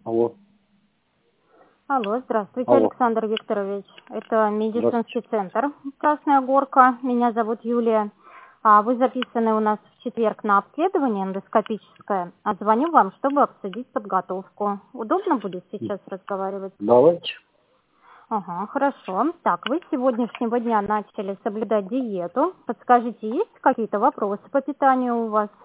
Алло, Алло, здравствуйте, алло, Александр Викторович. Это медицинский здравствуйте. центр «Красная Горка». Меня зовут Юлия. Вы записаны у нас в четверг на обследование эндоскопическое. Звоню вам, чтобы обсудить подготовку. Удобно будет сейчас разговаривать? Давайте. Ага, хорошо. Так, вы с сегодняшнего дня начали соблюдать диету. Подскажите, есть какие-то вопросы по питанию у вас?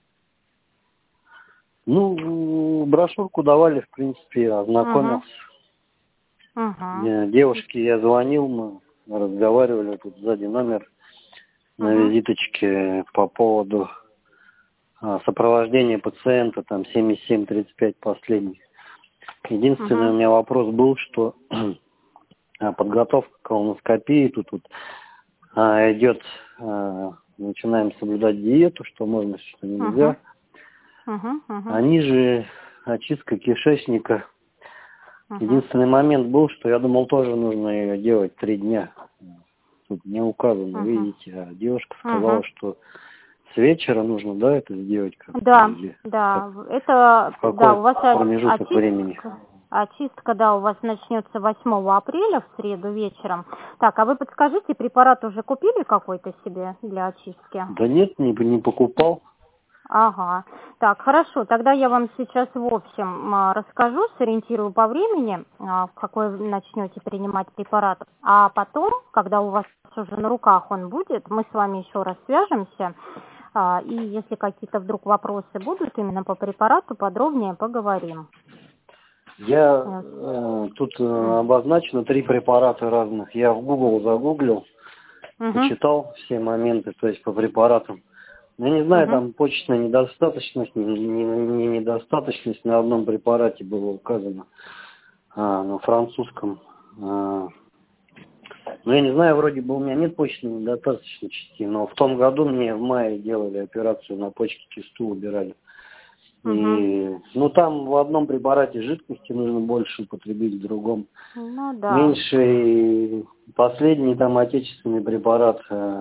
Ну, брошюрку давали, в принципе, я Угу. ознакомился. Угу. Девушке я звонил, мы разговаривали, тут сзади номер на Угу. визиточке по поводу сопровождения пациента, там 77-35 последний. Единственный у Угу. меня вопрос был, что подготовка к колоноскопии, тут вот идет, начинаем соблюдать диету, что можно, что Угу. нельзя. Угу. Угу. Они же очистка кишечника. Угу. Единственный момент был, что я думал, тоже нужно ее делать 3 дня. Тут не указано, Угу. видите. А девушка сказала, Угу. что с вечера нужно, да, это сделать как-то Да, или да, это, в да, какой у вас промежуток времени. очистка, да, у вас начнется 8 апреля в среду вечером. Так, а вы подскажите, препарат уже купили какой-то себе для очистки? Да нет, не покупал. Ага, так, хорошо, тогда я вам сейчас в общем расскажу, сориентирую по времени, в какой вы начнете принимать препарат, а потом, когда у вас уже на руках он будет, мы с вами еще раз свяжемся, и если какие-то вдруг вопросы будут именно по препарату, подробнее поговорим. Я тут Угу. обозначено 3 препарата разных. Я в Google загуглил, Угу. почитал все моменты, то есть по препаратам. Я не знаю, Угу. там почечная недостаточность, не недостаточность на одном препарате было указано, на французском. Но я не знаю, вроде бы у меня нет почечной недостаточности, но в том году мне в мае делали операцию на почке, кисту убирали. Угу. И, ну, там в одном препарате жидкости нужно больше употребить, в другом Ну да. меньше. И последний там отечественный препарат,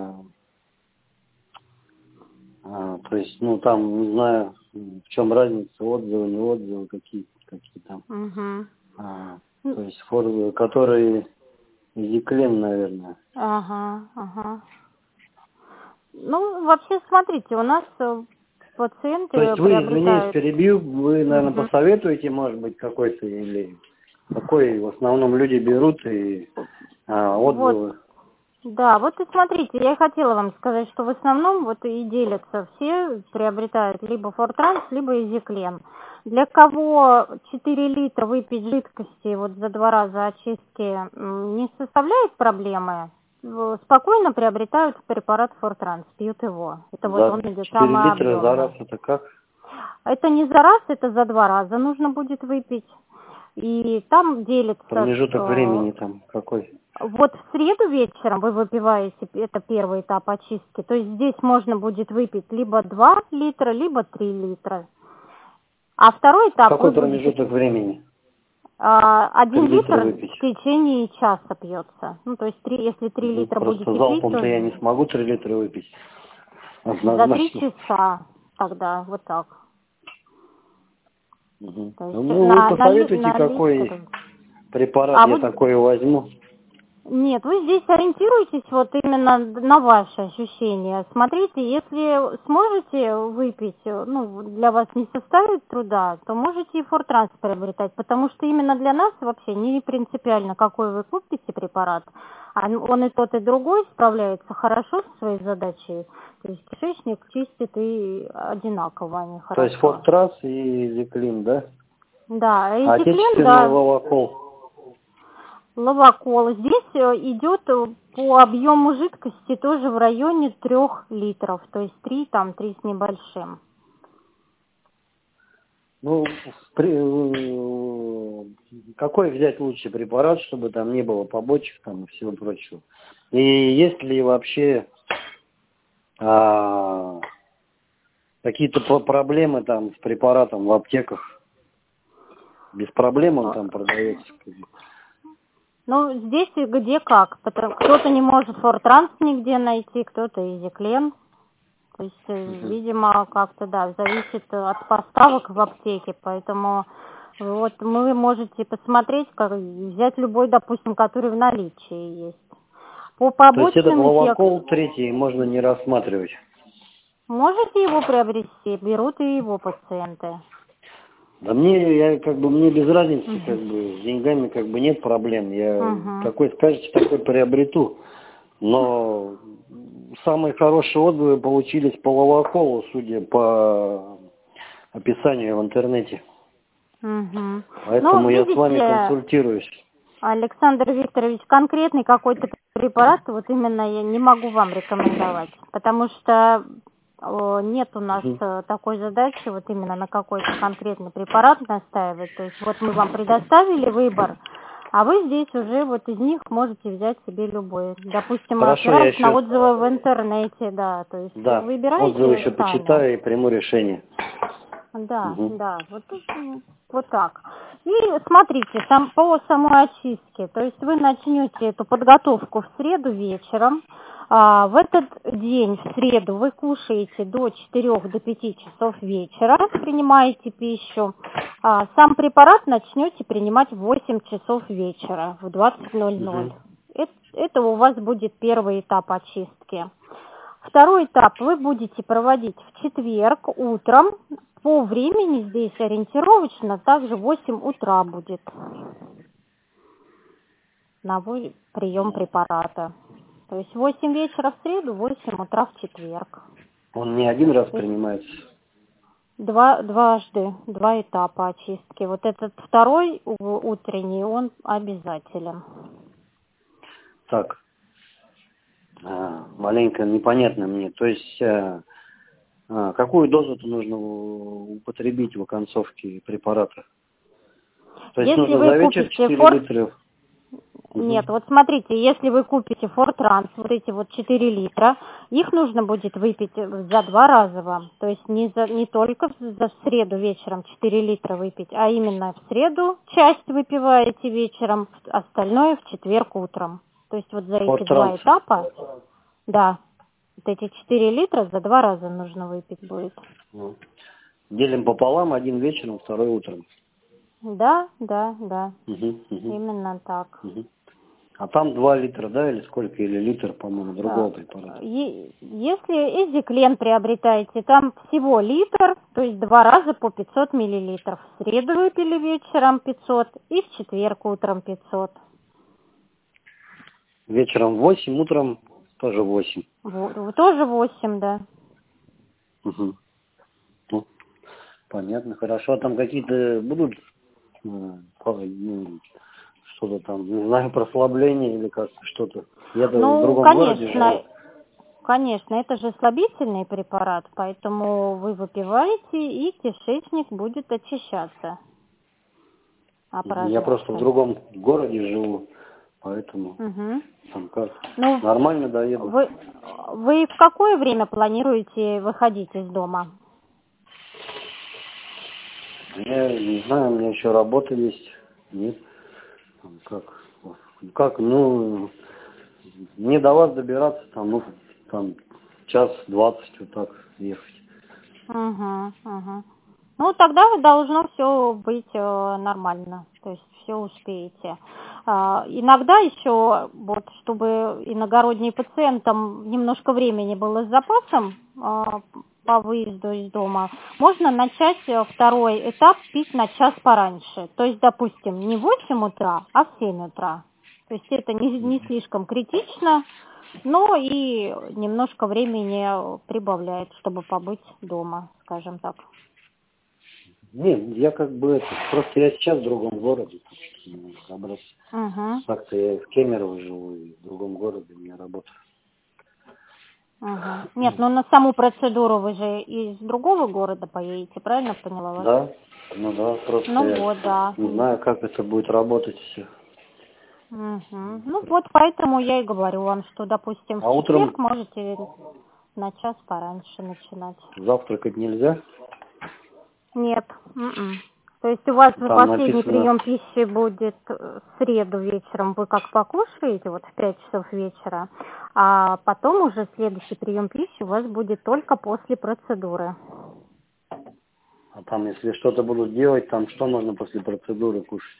то есть, ну, там, не знаю, в чем разница, отзывы, не отзывы, какие там. Угу. То есть, которые Зиклен, наверное. Ага, ага. Ну, вообще, смотрите, у нас То есть пациенты вы, извиняюсь, приобретают. перебью, вы, наверное, Мгм. посоветуете, может быть, какой-то или какой в основном люди берут и Вот, отзывы. да, вот и смотрите, я и хотела вам сказать, что в основном вот и делятся все, приобретают либо Фортранс, либо Изиклен. Для кого 4 литра выпить жидкости вот за 2 раза очистки не составляет проблемы, спокойно приобретают препарат Фортранс, пьют его. Это вот За он идет 4 самый литра за раз объемный. это как? Это не за раз, это за 2 раза нужно будет выпить. И там делится, Промежуток времени там какой? вот в среду вечером вы выпиваете, это первый этап очистки, то есть здесь можно будет выпить либо 2 литра, либо 3 литра. А второй этап вы Какой будете промежуток времени? 1 3 литра литр выпить. в течение часа пьется. Ну, то есть если 3 литра Просто будете пить, залпом-то то я не смогу 3 литра выпить. за 3 Однозначно. часа тогда, вот так. Мгм. То есть Ну, вы посоветуйте, на какой литр. препарат А я вот такой возьму. нет, вы здесь ориентируйтесь вот именно на ваши ощущения. Смотрите, если сможете выпить, ну, для вас не составит труда, то можете и Фортранс приобретать, потому что именно для нас вообще не принципиально, какой вы купите препарат. Он и тот, и другой справляется хорошо со своей задачей. То есть кишечник чистит и одинаково они То есть хорошо. Фортрас и Зиклин, да? Да, А Эзиклин, отечественный да. Ловакол. Ловакол. Здесь идет по объему жидкости тоже в районе 3 литров, то есть 3, там 3 с небольшим. Ну, какой взять лучший препарат, чтобы там не было побочек там и всего прочего? И есть ли вообще какие-то проблемы там с препаратом в аптеках? Без проблем он там продается? Ну, здесь и где как. Кто-то не может Фортранс нигде найти, кто-то Изиклен. То есть, видимо, как-то, да, зависит от поставок в аптеке, поэтому Вот вы можете посмотреть, как взять любой, допустим, который в наличии есть. По То есть этот побочным ловокол эффектам третий можно не рассматривать. можете его приобрести, берут и его пациенты. Да мне без разницы, Мгм. с деньгами нет проблем. Я Мгм. какой скажете, такой приобрету. Но самые хорошие отзывы получились по ловоколу, судя по описанию в интернете. Мгм. Ну, Поэтому я с вами видите, консультируюсь. Александр Викторович, конкретный какой-то препарат, вот именно я не могу вам рекомендовать, потому что нет у нас Мгм. такой задачи вот именно на какой-то конкретный препарат настаивать. То есть вот мы вам предоставили выбор, а вы здесь уже вот из них можете взять себе любой. Допустим, Хорошо, я опираясь на еще, отзывы в интернете, да, то есть да, отзывы выбираете еще сами. почитаю и приму решение. Да, Мгм. да, вот, вот так. И смотрите, по самой очистке, то есть вы начнете эту подготовку в среду вечером. В этот день, в среду, вы кушаете до 4 до 5 часов вечера, принимаете пищу. Сам препарат начнете принимать в 8 часов вечера, в 20:00. Мгм. Это у вас будет первый этап очистки. Второй этап вы будете проводить в четверг утром. По времени здесь ориентировочно также 8 утра будет на прием препарата. То есть 8 вечера в среду, 8 утра в четверг. Он не один раз То есть принимается. два этапа очистки. Вот этот второй утренний, он обязателен. Так, маленько непонятно мне. То есть, какую дозу-то нужно употребить в оконцовке препарата? То есть Если нужно вы за вечер купите 4 литра. Нет, Мгм. вот смотрите, если вы купите Фортранс, вот эти вот 4 литра, их нужно будет выпить за 2 раза вам. То есть не только за среду вечером 4 литра выпить, а именно в среду часть выпиваете вечером, остальное в четверг утром. То есть вот за эти Фортранс. 2 этапа, да, вот эти 4 литра за 2 раза нужно выпить будет. Ну, делим пополам, один вечером, второй утром. Да, да, да, Мгм, мгм, именно так. мгм. А там 2 литра, да, или сколько? Или литр, по-моему, другого А, препарата. Если Эзиклен приобретаете, там всего литр, то есть 2 раза по 500 миллилитров. В среду выпили вечером 500 и в четверг утром 500. Вечером 8, утром тоже 8. Тоже 8, да. Угу. Ну, понятно, хорошо. А там какие-то будут что-то там, не знаю, прослабление или как-то что-то? Я-то в Ну, другом городе живу. конечно, это же слабительный препарат, поэтому вы выпиваете, и кишечник будет очищаться, Я просто в опорожняться. другом городе живу, поэтому Угу. там как Ну, нормально доеду. вы в какое время планируете выходить из дома? Я не знаю, у меня еще работа есть. Нет. Там как, мне до вас добираться, там час 20 вот так ехать. Угу, угу. Ну, тогда должно все быть нормально, то есть все успеете. Иногда еще, вот, чтобы иногородним пациентам немножко времени было с запасом по выезду из дома, можно начать второй этап пить на час пораньше. То есть, допустим, не в 8 утра, а в 7 утра. То есть это не слишком критично, но и немножко времени прибавляет, чтобы побыть дома, скажем так. Нет, я просто я сейчас в другом городе, так что не могу разобраться. Угу, Так-то я и в Кемерово живу, и в другом городе у меня работа. угу. Нет, ну на саму процедуру вы же из другого города поедете, правильно поняла вас? Да, да, просто Ну я вот, да. не знаю, как это будет работать все. Угу. Ну вот поэтому я и говорю вам, что, допустим, в А утром четверг можете на час пораньше начинать. завтракать нельзя? Нет. м-м. То есть у вас Там последний написано, прием пищи будет в среду вечером, вы как покушаете, вот в 5 часов вечера, а потом уже следующий прием пищи у вас будет только после процедуры. А там, если что-то будут делать, там что можно после процедуры кушать?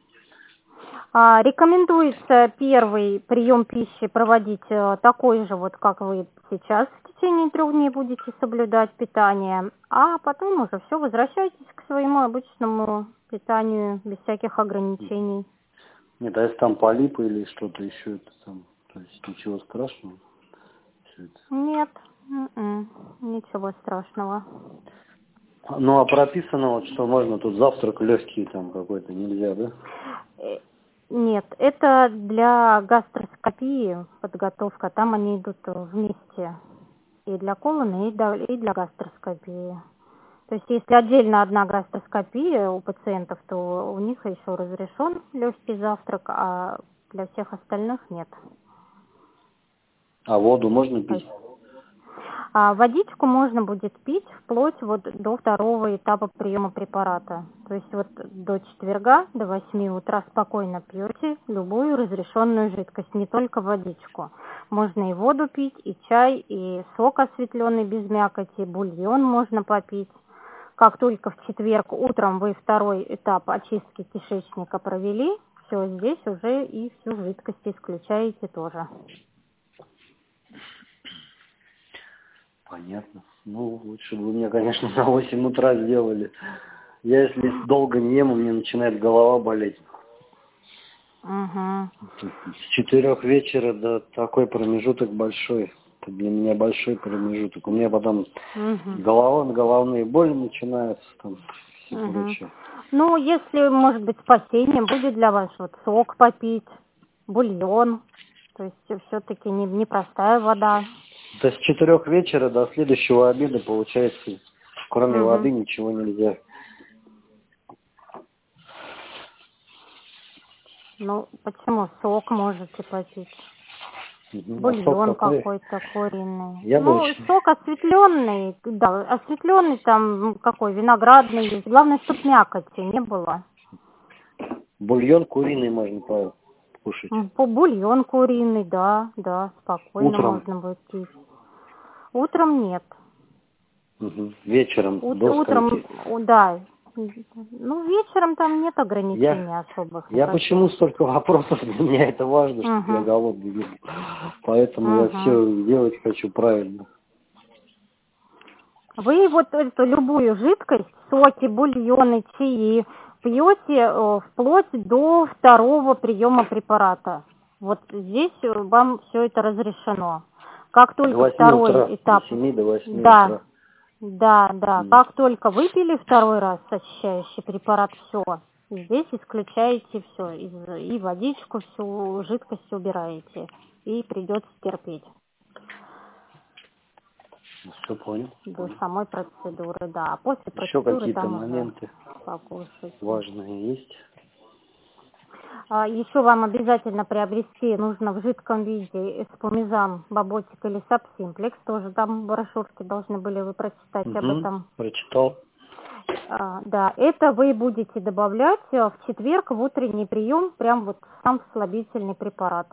Рекомендуется первый прием пищи проводить такой же, вот как вы сейчас в течение 3 дней будете соблюдать питание, а потом уже все, возвращайтесь к своему обычному питанию без всяких ограничений. Нет, а если там полипы или что-то еще, это там, то есть ничего страшного? Всё это. Нет, ничего страшного. Ну, а прописано вот, что можно тут завтрак легкий там какой-то, нельзя, да? Нет, это для гастроскопии подготовка, там они идут вместе. И для колона, и для гастроскопии. То есть, если отдельно одна гастроскопия у пациентов, то у них еще разрешен легкий завтрак, а для всех остальных нет. А воду можно То пить? есть, водичку можно будет пить вплоть вот до 2-го этапа приема препарата. То есть вот до четверга, до 8 утра спокойно пьете любую разрешенную жидкость, не только водичку. Можно и воду пить, и чай, и сок осветленный без мякоти, бульон можно попить. Как только в четверг утром вы 2-й этап очистки кишечника провели, все, здесь уже и всю жидкость исключаете тоже. Понятно. Ну, лучше бы вы мне, конечно, на 8 утра сделали. Я, если долго не ем, у меня начинает голова болеть. Угу. С 4 вечера до такой промежуток большой. Это для меня большой промежуток. У меня потом головные боли начинаются, там, все прочее. Ну, если, может быть, спасением будет для вас вот сок попить, бульон, то есть все-таки не простая вода. Да с 4 вечера до следующего обеда, получается, кроме воды ничего нельзя. Ну, почему? Сок можете попить. А Бульон сок какой? какой-то куриный. Яблочный. Ну, сок осветленный, да, осветленный там какой, виноградный есть. Главное, чтобы мякоти не было. Бульон куриный можно покушать. Бульон куриный, да, спокойно Утром? можно будет пить. Утром нет. Вечером до Утром, скольки? да. Ну, вечером там нет ограничений особых. Я почему столько вопросов, для меня это важно, чтобы я голодный не был. Поэтому я все делать хочу правильно. Вы вот эту любую жидкость, соки, бульоны, чаи, пьете вплоть до 2-го приема препарата. Вот здесь вам все это разрешено. Как только 2-й этап... С 7 до 8 утра. Да. Как только выпили 2-й раз очищающий препарат, все. Здесь исключаете все. И водичку, всю жидкость убираете. И придется терпеть. Все понял. До самой процедуры, да. А после Еще процедуры какие-то там моменты покушать. важные есть? Еще вам обязательно приобрести нужно в жидком виде эспумизан, баботик или сабсимплекс. Тоже там в брошюрке должны были вы прочитать об этом. Прочитал. Да, это вы будете добавлять в четверг в утренний прием, прям вот сам слабительный препарат.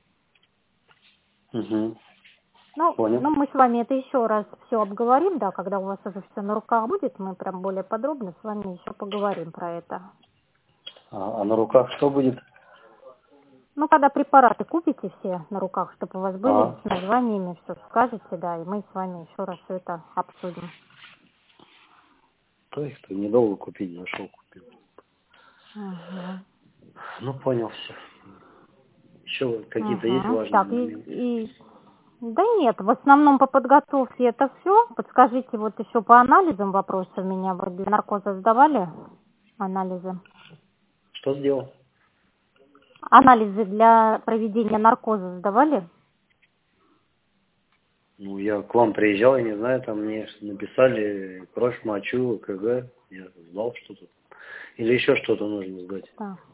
Понял. Ну, мы с вами это еще раз все обговорим, да, когда у вас уже все на руках будет, мы прям более подробно с вами еще поговорим про это. А на руках что будет? Ну, когда препараты купите все на руках, чтобы у вас были с названиями, все скажете, да, и мы с вами еще раз все это обсудим. То есть, недолго купить, зашел, купил. Ну, понял все. Еще какие-то есть важные моменты? Да нет, в основном по подготовке это все. Подскажите, вот еще по анализам вопросы у меня. Вы для наркоза сдавали анализы? Что сделал? Анализы для проведения наркоза сдавали? Ну, я к вам приезжал, я не знаю, там мне написали кровь, мочу, КГ. Я сдал что-то. Или еще что-то нужно сдать?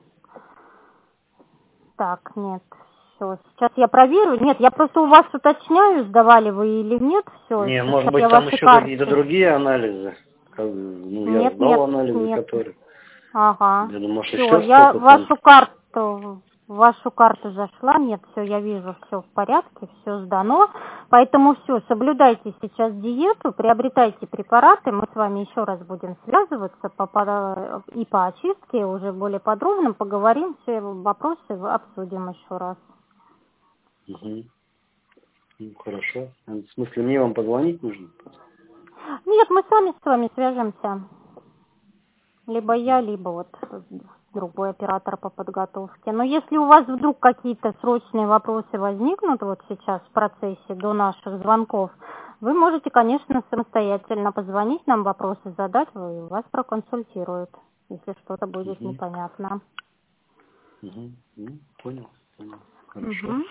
Так, нет. Все, сейчас я проверю. Нет, я просто у вас уточняю, сдавали вы или нет. Все. Не, может быть, там еще какие-то другие анализы. Ну, я сдал анализы, которые... Ага. Я думаю, может, все, еще я что-то вашу карту вашу карту зашла. Нет, все, я вижу, все в порядке, все сдано. Поэтому все, соблюдайте сейчас диету, приобретайте препараты. Мы с вами еще раз будем связываться и по очистке, уже более подробно поговорим, все вопросы обсудим еще раз. Угу. Ну, хорошо. В смысле, мне вам позвонить нужно? Нет, мы сами с вами свяжемся. Либо я, либо вот другой оператор по подготовке. Но если у вас вдруг какие-то срочные вопросы возникнут вот сейчас в процессе до наших звонков, вы можете, конечно, самостоятельно позвонить нам, вопросы задать, и вас проконсультируют, если что-то будет Угу. непонятно. Угу. Ну, понял. Хорошо. Угу.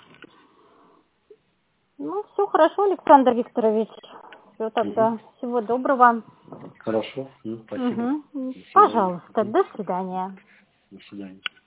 Ну, все хорошо, Александр Викторович. Все тогда. Всего доброго. Хорошо. Спасибо. Угу. До свидания. Пожалуйста, до свидания. До свидания.